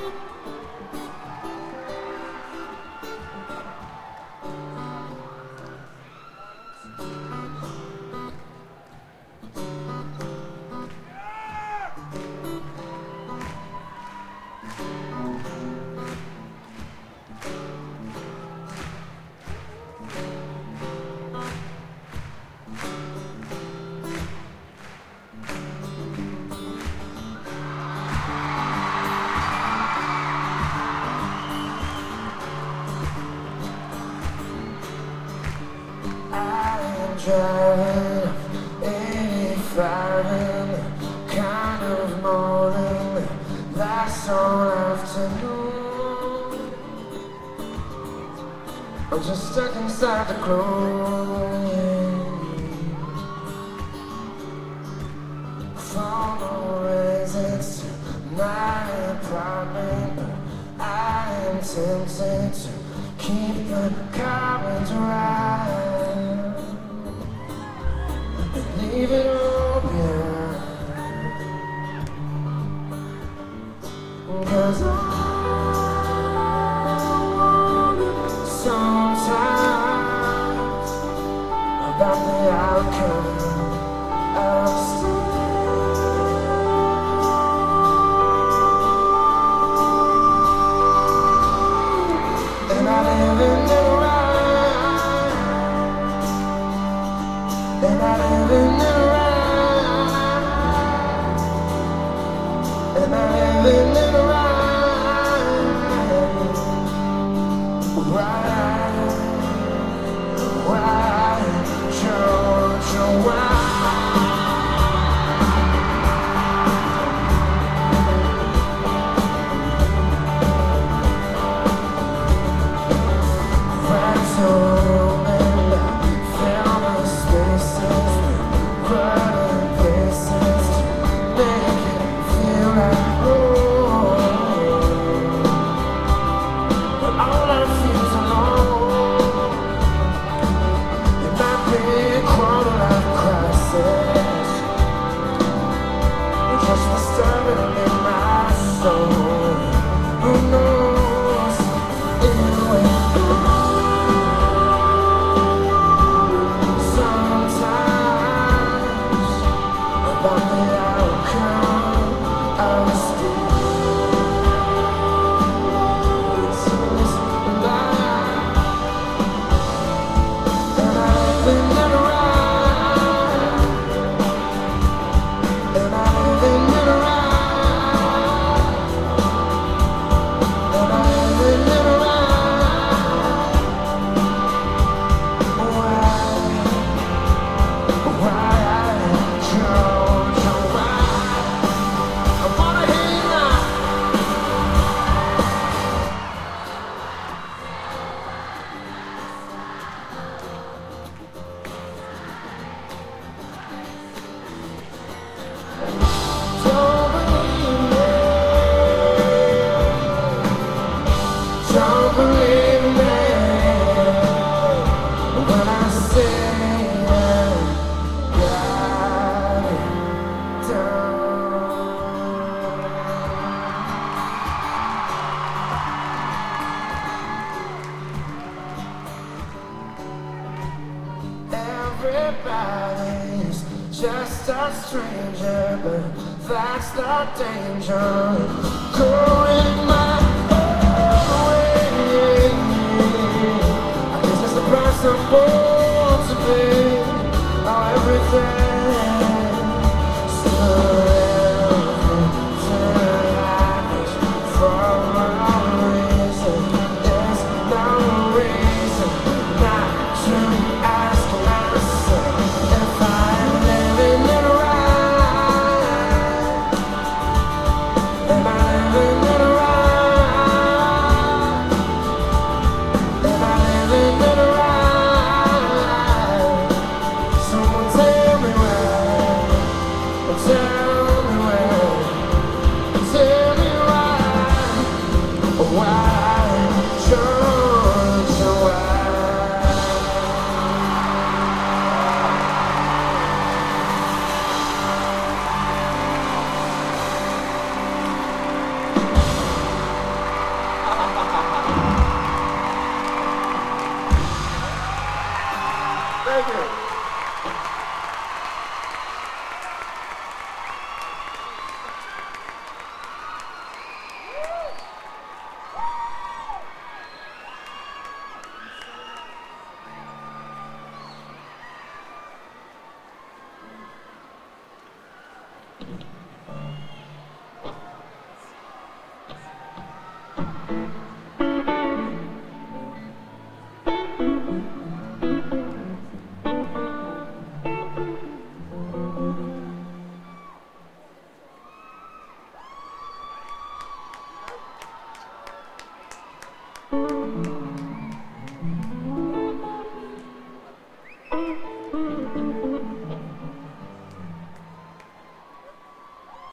Driving 85 in the kind of morning that's all afternoon. I'm just stuck inside the clothing. For no reasons, my apartment, but I am tempted to keep the current right. Leave it open, 'cause I wonder sometimes about the outcome of and I live in the and I live in the and I live in the why, Georgia, why? Everybody's just a stranger, but that's the danger. Going my own way. I guess that's the price I'm born to pay. Oh, everything still for a reason. There's no reason not to ask myself if I'm living it right. Am I living it right? Am I living it right? Someone tell me